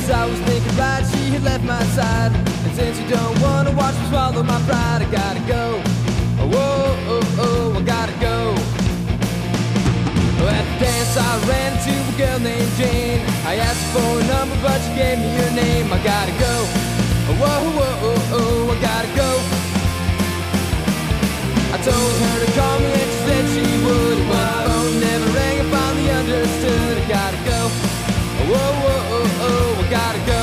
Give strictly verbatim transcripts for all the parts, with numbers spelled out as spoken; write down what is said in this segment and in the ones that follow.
As I was thinking right, she had left my side. And since you don't wanna watch me swallow my pride, I gotta go. Oh, oh, oh, oh, I gotta go. At the dance I ran into a girl named Jane. I asked her for a number but she gave me her name. I gotta go. Oh, oh, oh, oh, oh, I gotta go. I told her to call me and she said she would. But the phone never rang, I finally understood. I gotta go. Oh, oh, oh, oh, oh, I gotta go.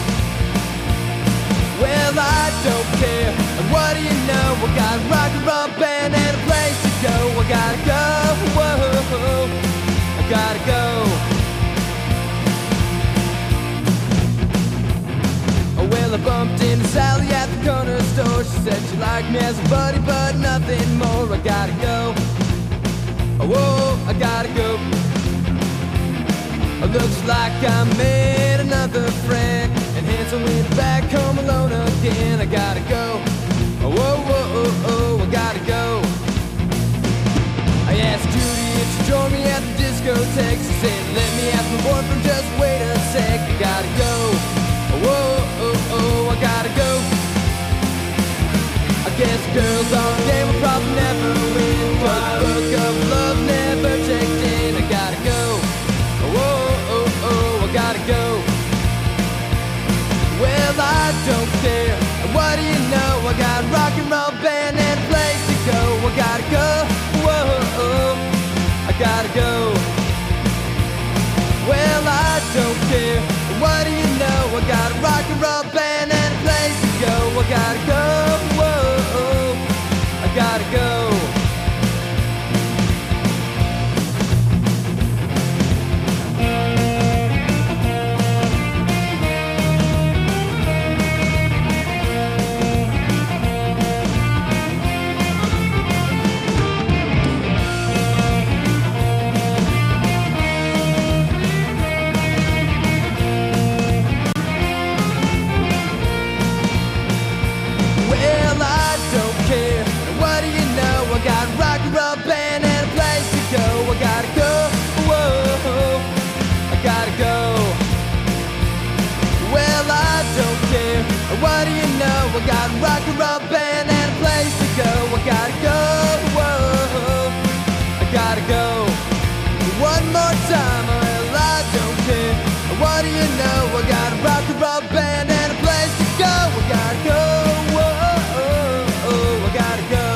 Well, I don't care. And what do you know? I got a rock and roll band and a place to go. I gotta go. Whoa, I gotta go. Oh, well, I bumped into Sally at the corner store. She said she liked me as a buddy, but nothing more. I gotta go. Oh, whoa, I gotta go. Oh, looks like I made another friend, and hence I went back home alone again. I gotta go. Oh, whoa, whoa, oh, oh, I gotta go. I asked Judy if she joined me at the discotheque. She said, let me ask my boyfriend, just wait a sec. I gotta go. Oh, whoa, oh, oh, I gotta go. I guess girls on the game will probably never win, 'cause the book of love never checked in. I gotta go. Oh, oh, oh, oh, I gotta go. Well, I don't care. And what do you know? I got a rock and roll band and a place to go. I gotta go. Whoa, I gotta go. Well, I don't care. And what do you know? I got a rock and roll band and a place to go. I gotta go. Whoa, I gotta go. What do you know? I got a rock and roll band and a place to go. I gotta go. Whoa, I gotta go. One more time, well, I don't care. What do you know? I got a rock and roll band and a place to go. I gotta go. Whoa, I gotta go.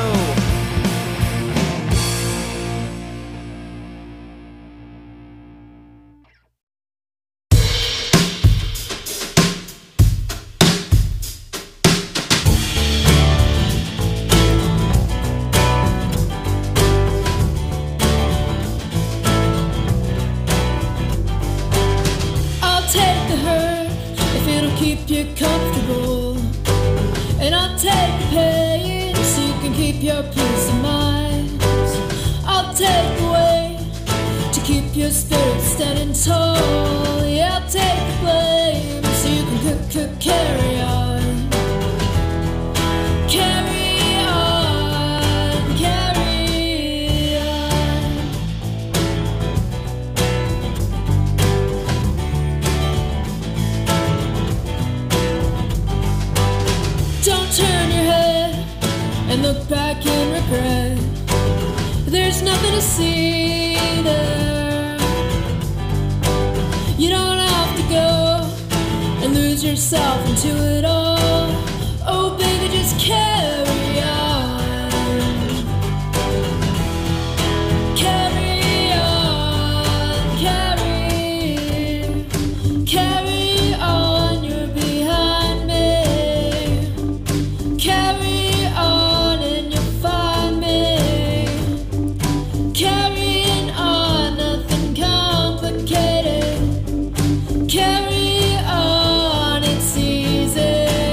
Comfortable, and I'll take the pain so you can keep your peace of mind. I'll take the weight to keep your spirit standing tall. Yeah, I'll take the blame so you can cook, cook, carry on. Carry on, carry on. Don't turn your head and look back in regret. There's nothing to see there. You don't have to go and lose yourself into it all. Oh baby, just carry on. Carry on, carry, carry on, you're behind me. Carry on and you'll find me. Carrying on, nothing complicated. Carry on, it's easy.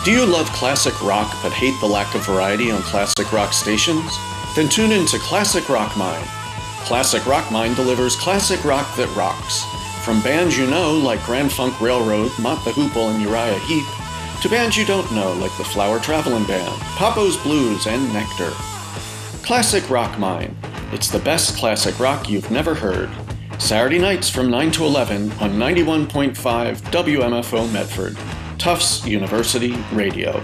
Do you love classic rock but hate the lack of variety on classic rock stations? Then tune in to Classic Rock Mine. Classic Rock Mine delivers classic rock that rocks. From bands you know like Grand Funk Railroad, Mott the Hoople, and Uriah Heep, to bands you don't know like the Flower Traveling Band, Papo's Blues, and Nectar. Classic Rock Mine. It's the best classic rock you've never heard. Saturday nights from nine to eleven on ninety-one point five W M F O Medford, Tufts University Radio.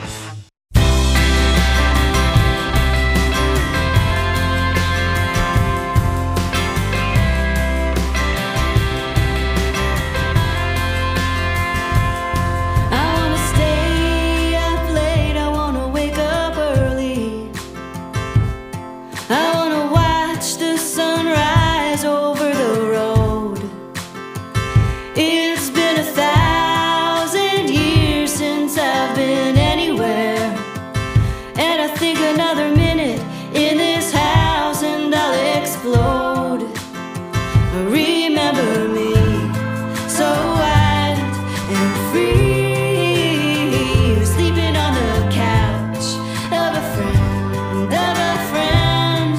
It's been a thousand years since I've been anywhere, and I think another minute in this house and I'll explode. Remember me, so wild and free, sleeping on the couch of a friend, of a friend.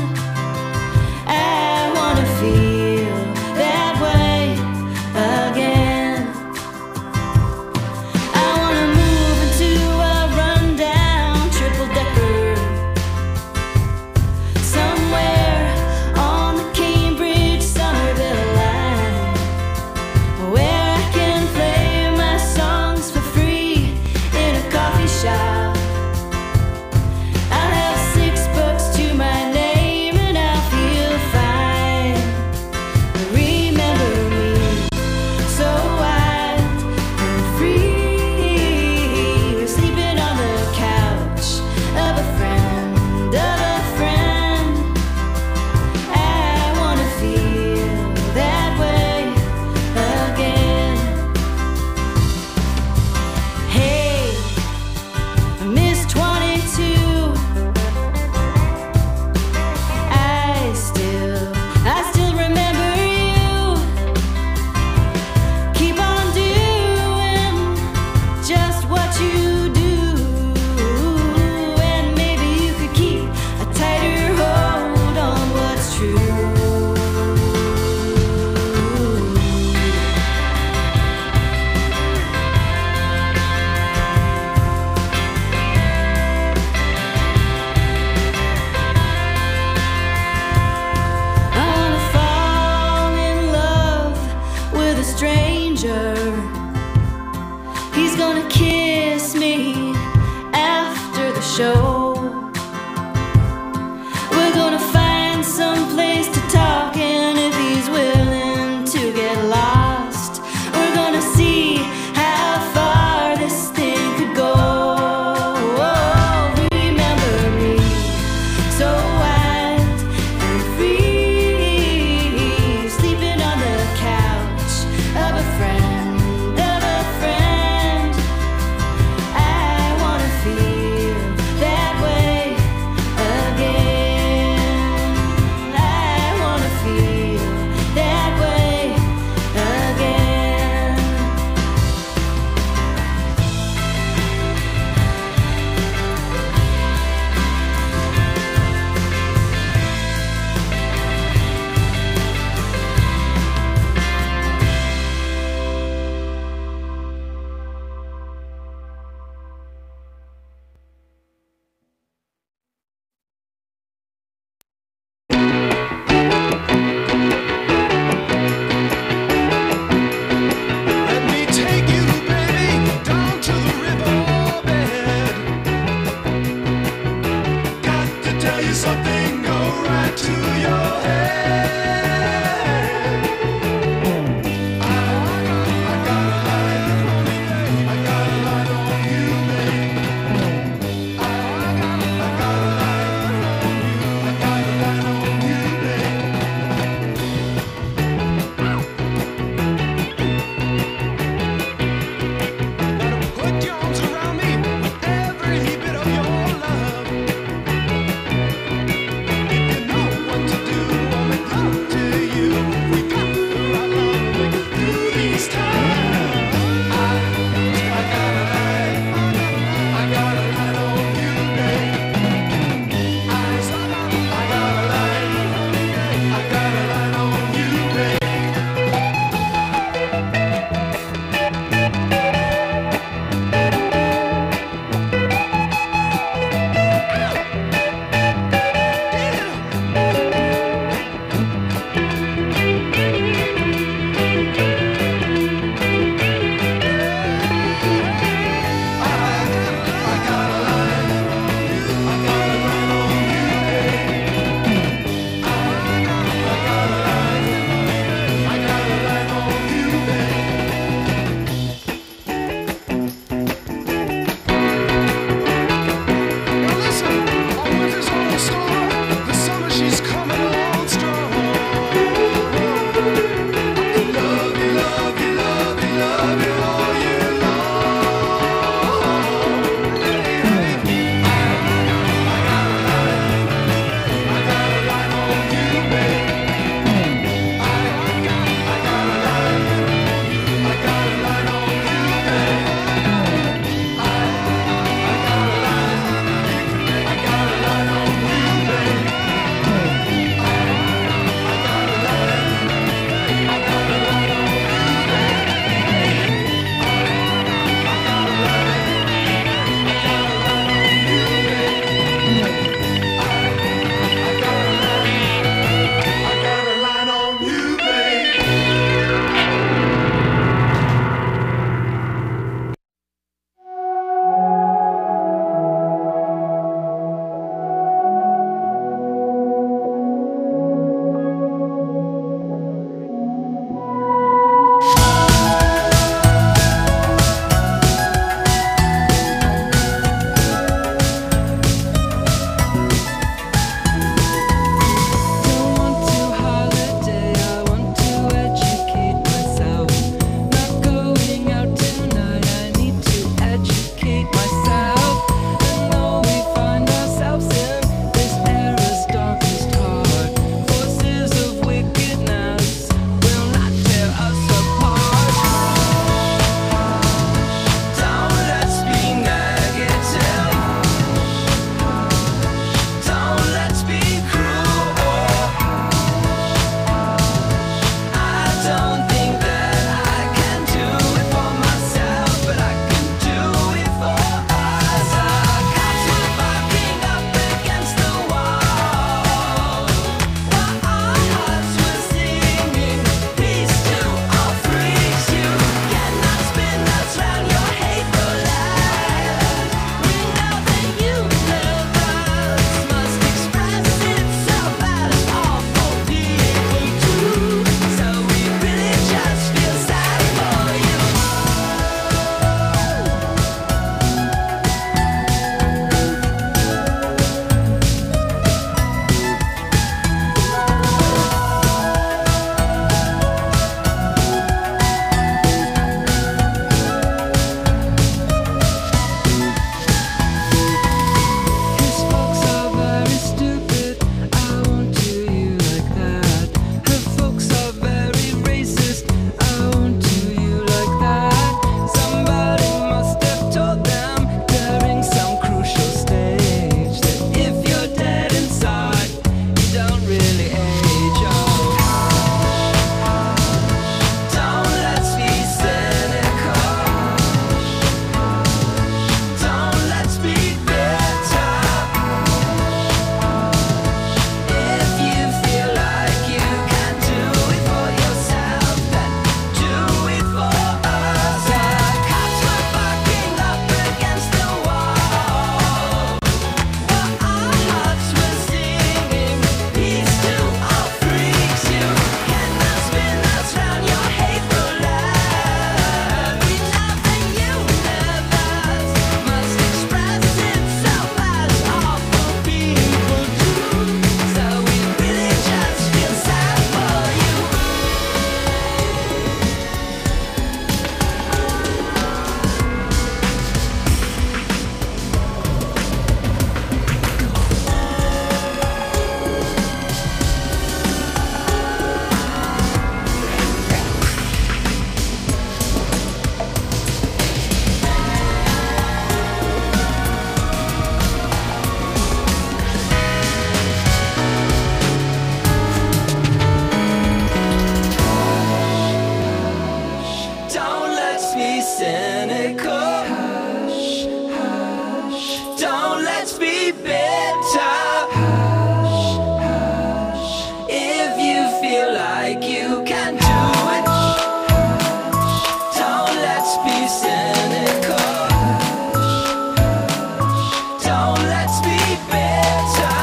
I wanna feel that way again. I wanna move into a rundown triple-decker somewhere on the Cambridge-Somerville line, where I can play my songs for free in a coffee shop. I'll have six bucks to my name and I'll feel fine. Remember me, so wild and free, sleeping on the couch of a friend, of a friend. I wanna feel that way again. Hey, Miss twenty-two, I still, I still remember you. Keep on doing just what you do, and maybe you could keep a tighter hold on what's true. I wanna fall in love with a stranger. He's gonna kiss me after the show. We're gonna find some place to talk, and if he's willing to get lost, we're gonna see how far this thing could go. Remember me, so wild and free, sleeping on the couch of a friend, of a friend. I wanna feel that way again. I wanna feel that way again. Let me take you, baby, down to the riverbed. Got to tell you something, go right to your head. I, I got a light on you, babe. I got a light on you, babe. I, I got a light on you. I got a light on you, babe. Put your arms around me with every bit of your love. If you know what let's be better. Hush, hush. If you feel like you can do it, hush. Don't let's be cynical. Hush, don't let's be better.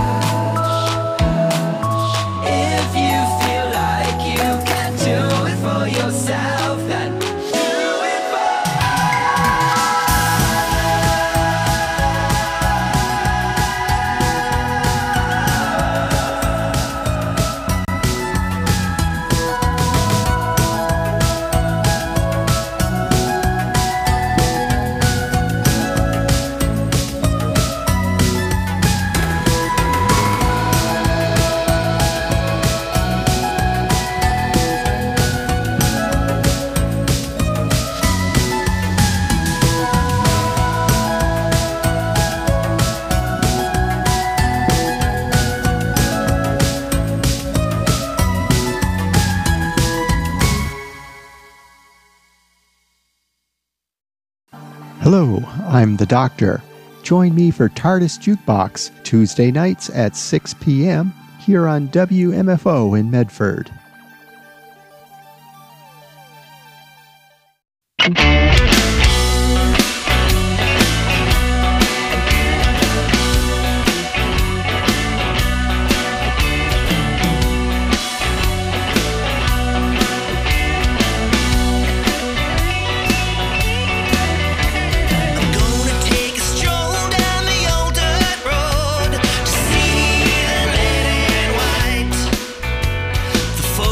Hush, if you feel like you can do it for yourself, then do it for Hello, I'm the Doctor. Join me for TARDIS Jukebox Tuesday nights at six p.m. here on W M F O in Medford. I'm gonna take a stroll down the old dirt road to see the lady in white. The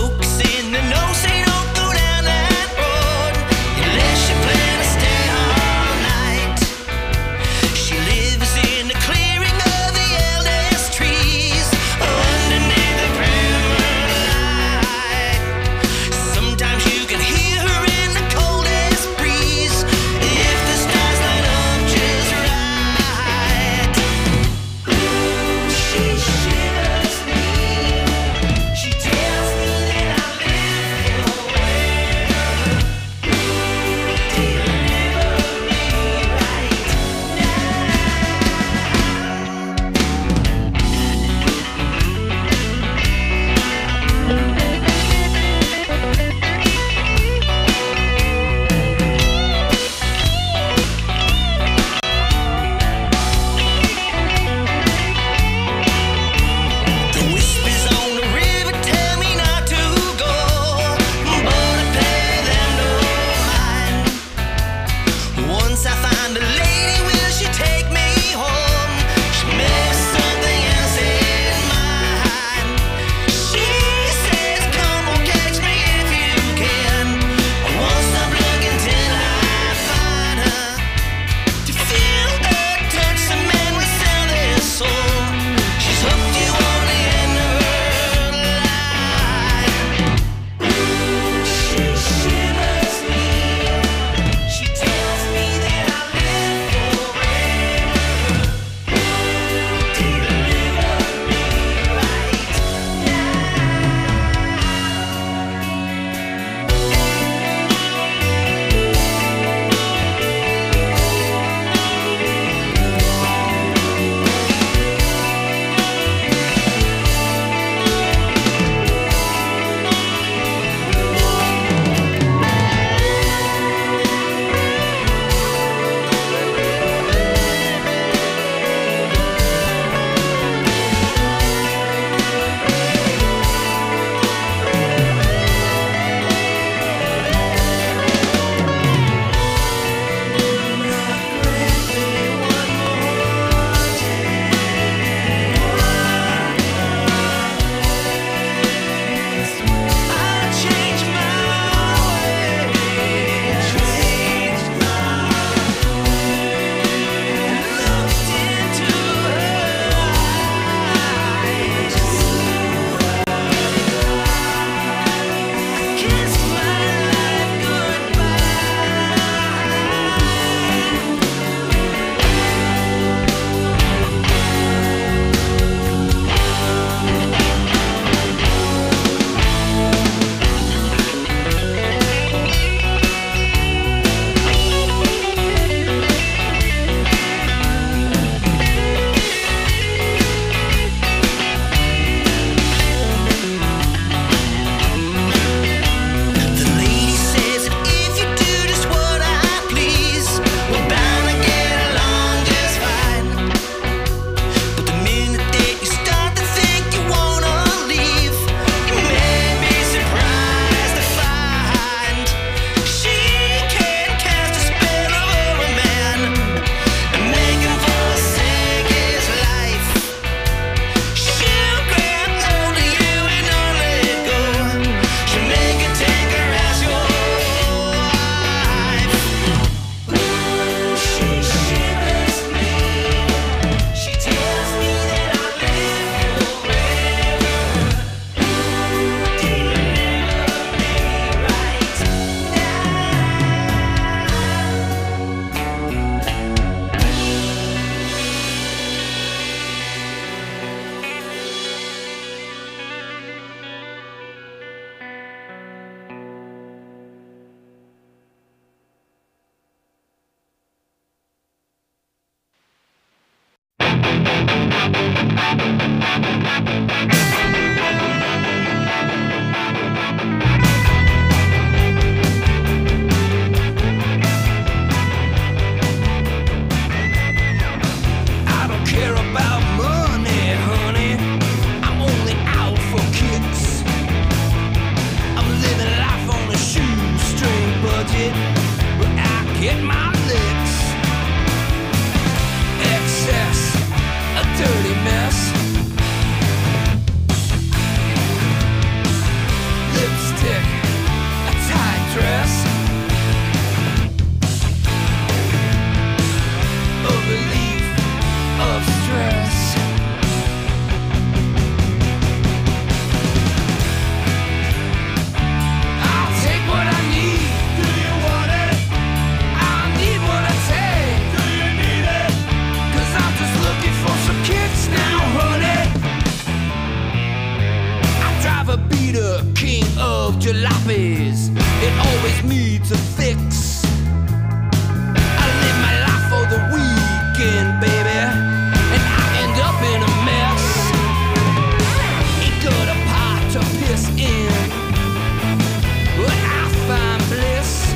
to fix. I live my life for the weekend, baby, and I end up in a mess. Ain't got a pot to piss in, but I find bliss.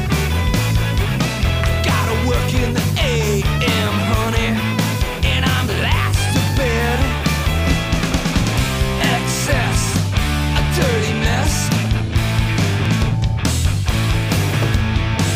I gotta work in the A M, honey, and I'm last to bed. Excess, a dirty mess.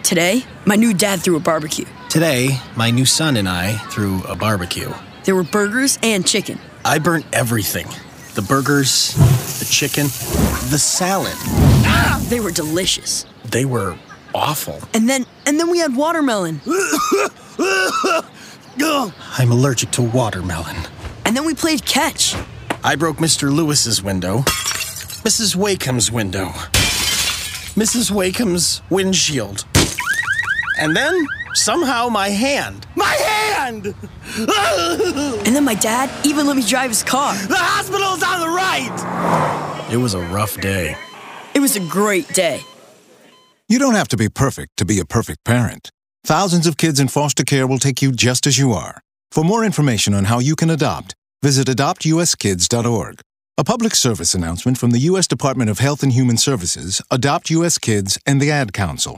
Today, my new dad threw a barbecue. Today, my new son and I threw a barbecue. There were burgers and chicken. I burnt everything. The burgers, the chicken, the salad. They were delicious. They were awful. And then, and then we had watermelon. I'm allergic to watermelon. And then we played catch. I broke Mister Lewis's window, Missus Wakeham's window, Missus Wakeham's windshield, and then somehow my hand. My hand! And then my dad even let me drive his car. The hospital's on the right! It was a rough day. It was a great day. You don't have to be perfect to be a perfect parent. Thousands of kids in foster care will take you just as you are. For more information on how you can adopt, visit adopt u s kids dot org. A public service announcement from the U S Department of Health and Human Services, Adopt U S Kids, and the Ad Council.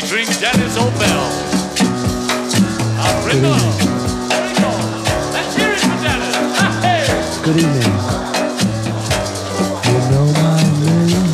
featuring Dennis O'Bell. A Ringo. Ringo. Let's hear it for Dennis. Hey. Good evening. You know my name.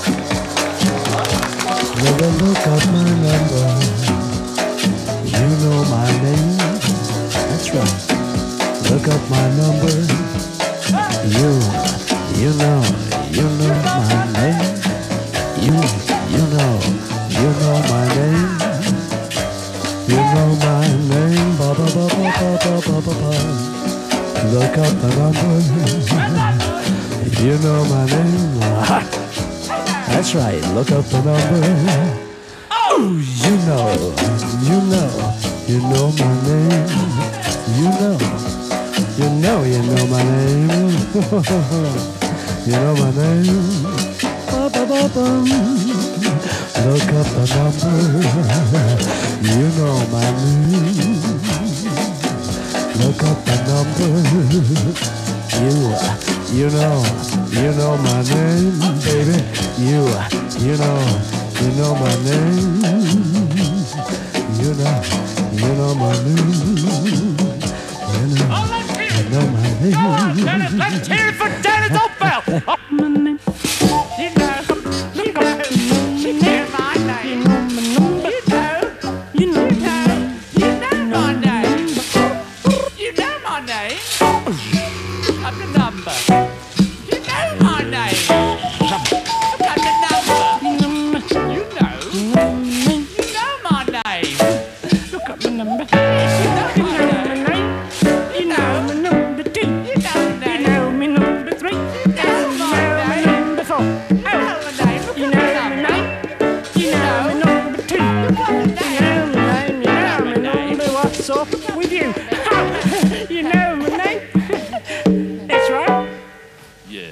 Never look up my number. You know my name. That's right. Look up my number. You, you know, you know my name. You, you know, you know my name. You know my name. Ba ba ba ba ba ba ba ba ba. Look up the number. You know my name. That's right. Look up the number. Oh, you know, you know, you know my name. You know, you know, you know my name. You know my name. Ba-ba-ba-bum. Look up the number. You know my name. Look up the number. You, you know, you know my name, baby. You, you know, you know my name. You know, you know my name. You know, you know my name. Go on, Dennis. Let's hear it for Dennis O'Bell. Oh, my name. You know, you know, you know my name. You know, you know, you know my name. You know my name. Look up the number. You know my name. Look up the number. You know, you know my name. Look up the number. You know my name. You know my number two. You know my name. You know my number three. You know my number four. You know my name. You know my name. You know my number two. You know my name. You know my number. What's up with you? You know my name. That's right. Yeah.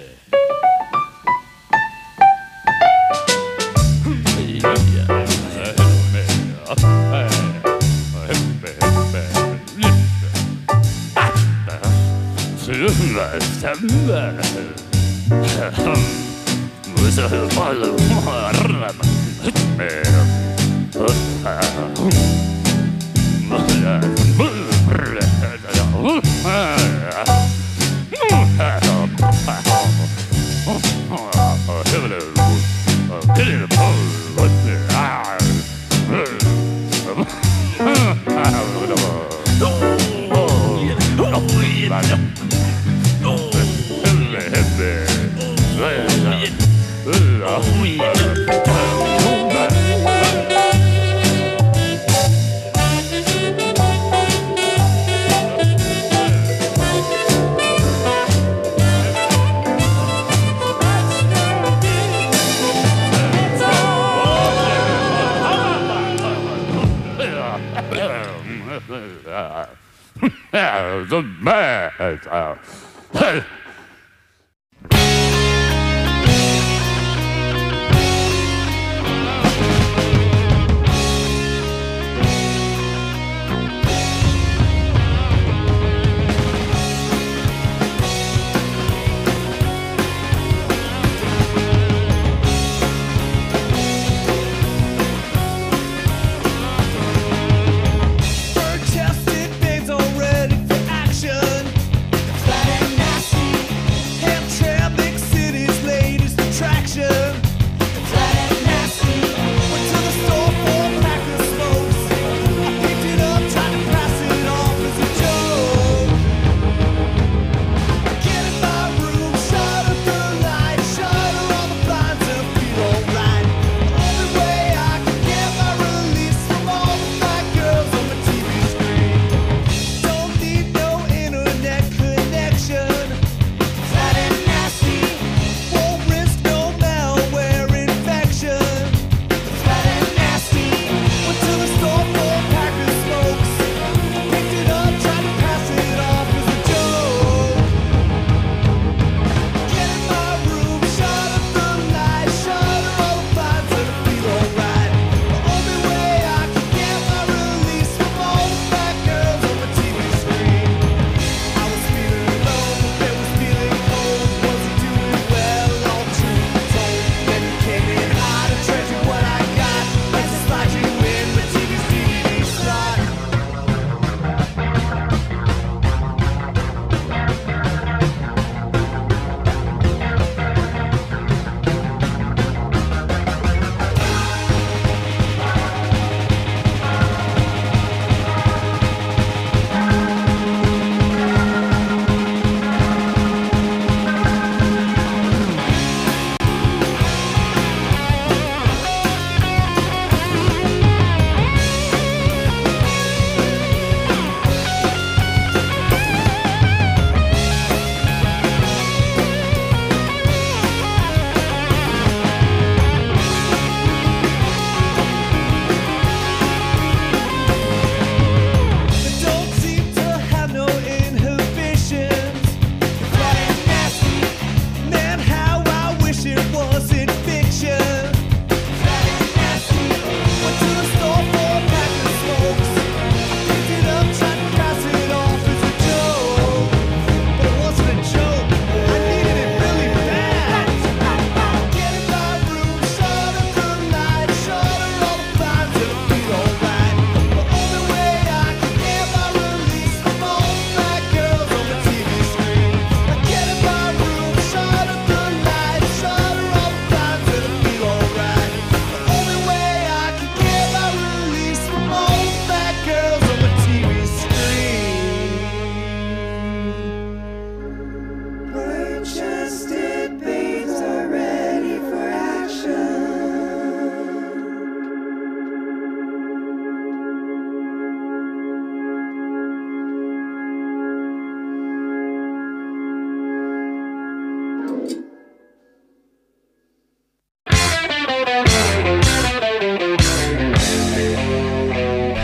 The man. Bird-chested babes all ready for action. Flat and nasty.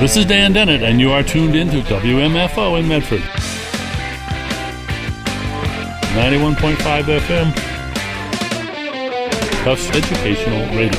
This is Dan Dennett, and you are tuned in to W M F O in Medford. ninety-one point five F M. Tufts Educational Radio.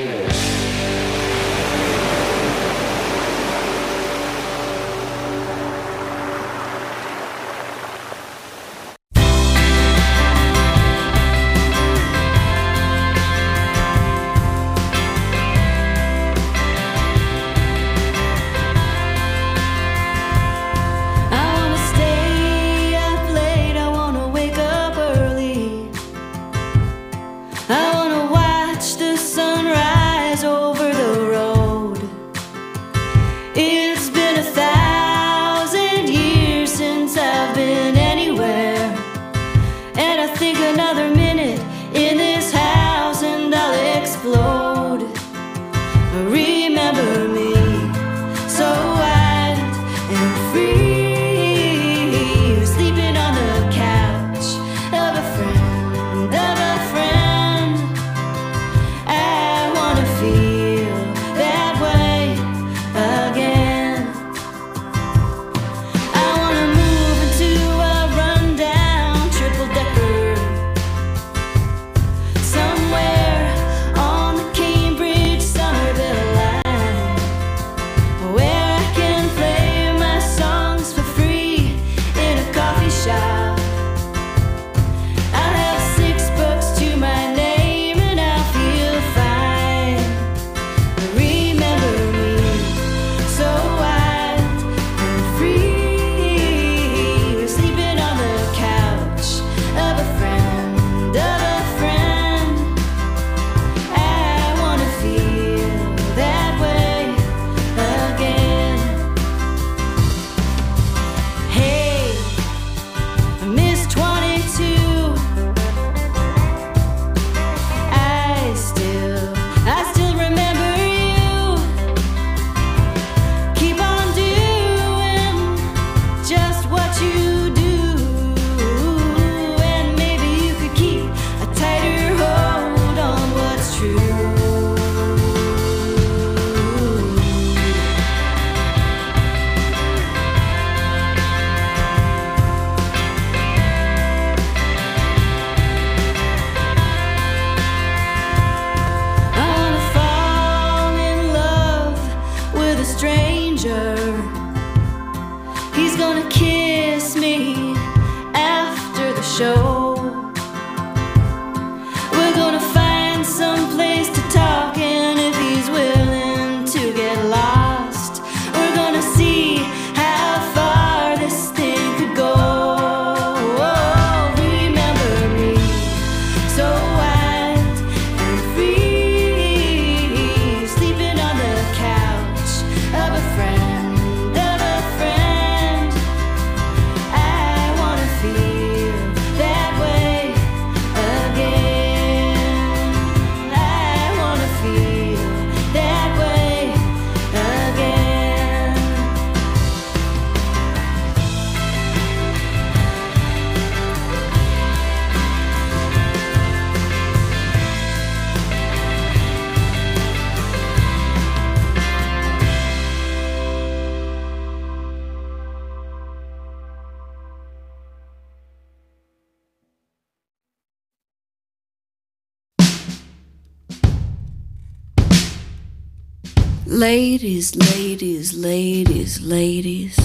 Ladies, ladies, ladies, ladies.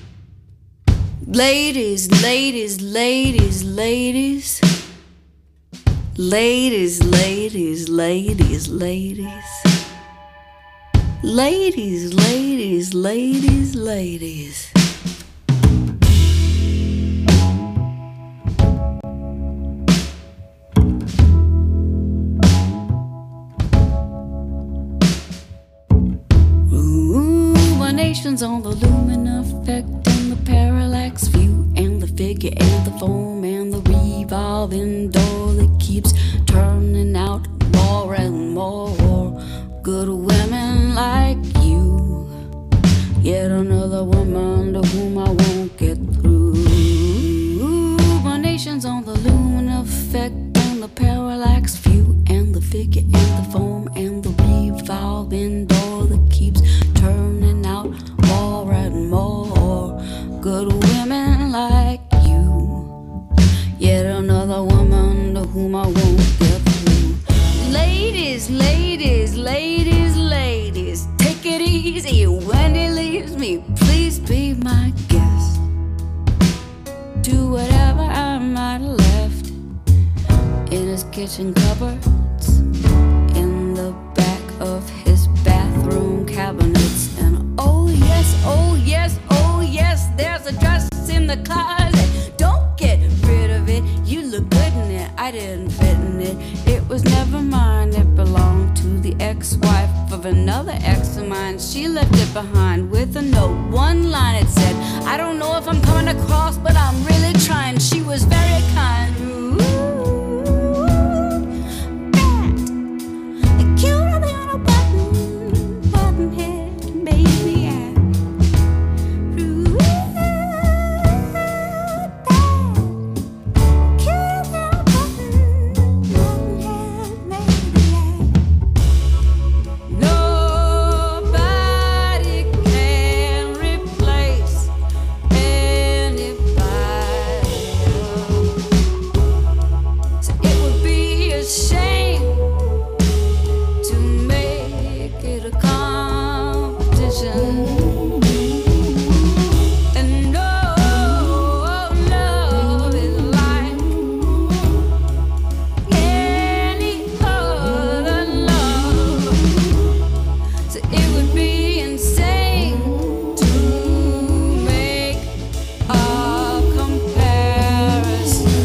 Ladies, ladies, ladies, ladies. Ladies, ladies, ladies, ladies. Ladies, ladies, ladies, ladies. On the lumen effect and the parallax view and the figure and the foam and the revolving door that keeps turning out more and more good women like you. Yet another woman to whom I won't get through. My nation's on the lumen effect and the parallax view and the figure and the foam and the revolving door that keeps turning out kitchen cupboards, in the back of his bathroom cabinets. And oh yes, oh yes, oh yes, there's a dress in the closet. Don't get rid of it, you look good in it. I didn't fit in it, it was never mine. It belonged to the ex-wife of another ex of mine. She left it behind with a note, one line it said, I don't know if I'm coming across, but I'm really trying. She was very kind. Ooh, that cute little button, button head, baby. Yeah. Ooh, that cute little button, button head, baby. Yeah. Nobody can replace anybody else. So it would be a shame to make it a competition. And no love is like any other love. So it would be insane to make a comparison.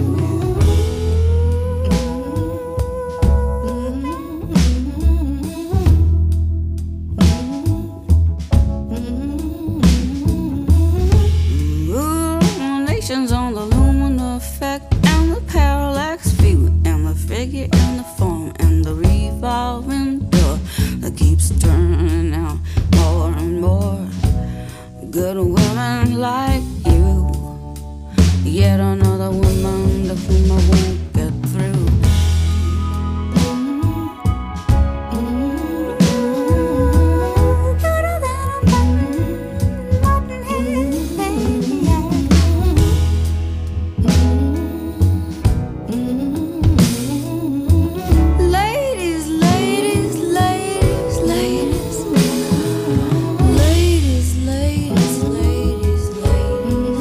Nations on the lumen effect and the parallax view and the figure and the form and the revolving door that keeps turning out more and more good women like you. Yet another woman to whom I won't get through. Ladies, ladies, ladies, ladies. Ladies, ladies, ladies, ladies.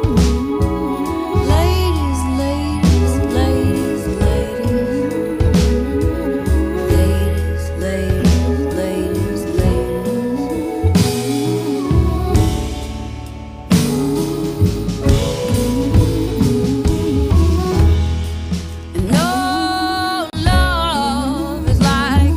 Ladies, ladies, ladies, ladies. Ladies, ladies, ladies, ladies. No love is like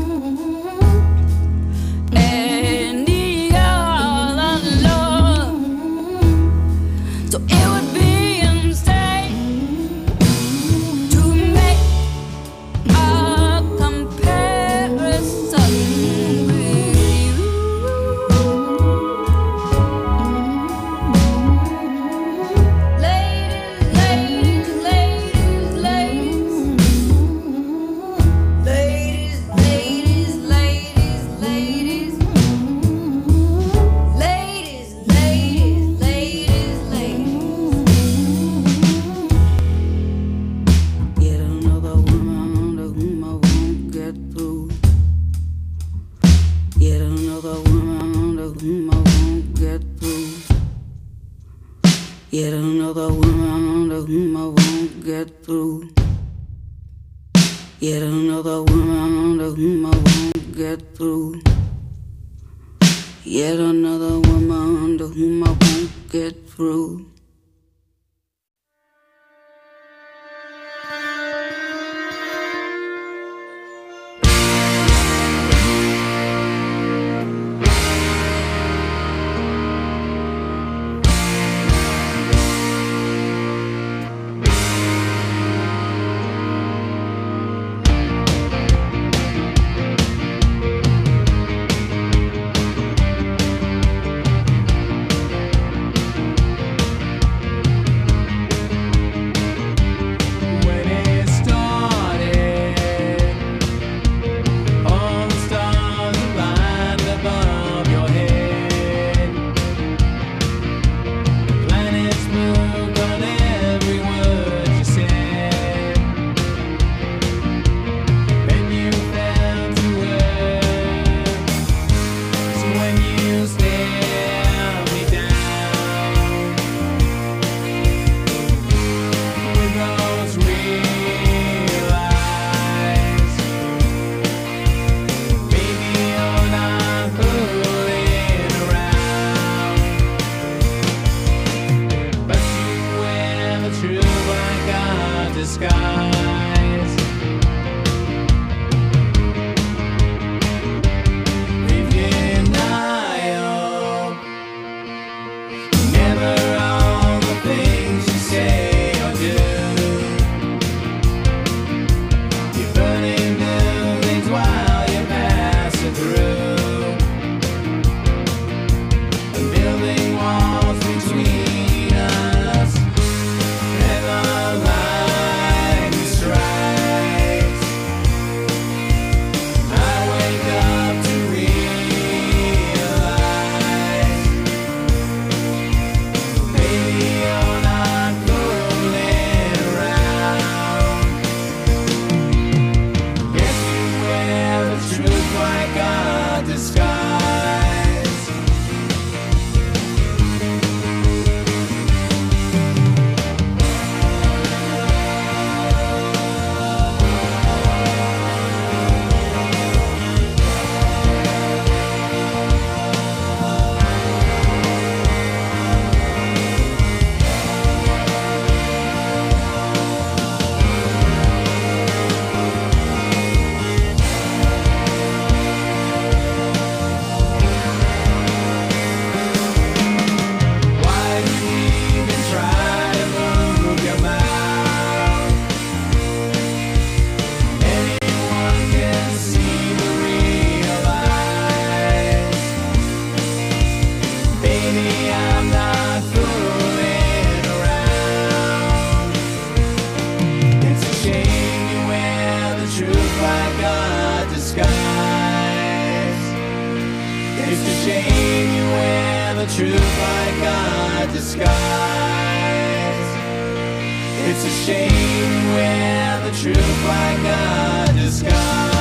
any other love. So it would be insane to make a comparison with you. Ladies, ladies, ladies, ladies. Ladies, ladies, ladies, ladies. Ladies, ladies, ladies, ladies. Yet another woman to whom I won't get through. Yet another woman to whom I won't get through. Yet another woman to whom I won't get through. Yet another woman to whom I won't get through. Yet another woman to whom I won't get through. disguise. Why do you even try to move your mouth? Anyone can see the real eyes. Baby, I'm not fooling around. It's a shame you wear the truth like a disguise. It's a shame you wear the truth like a disguise. It's a shame you wear the truth like a disguise.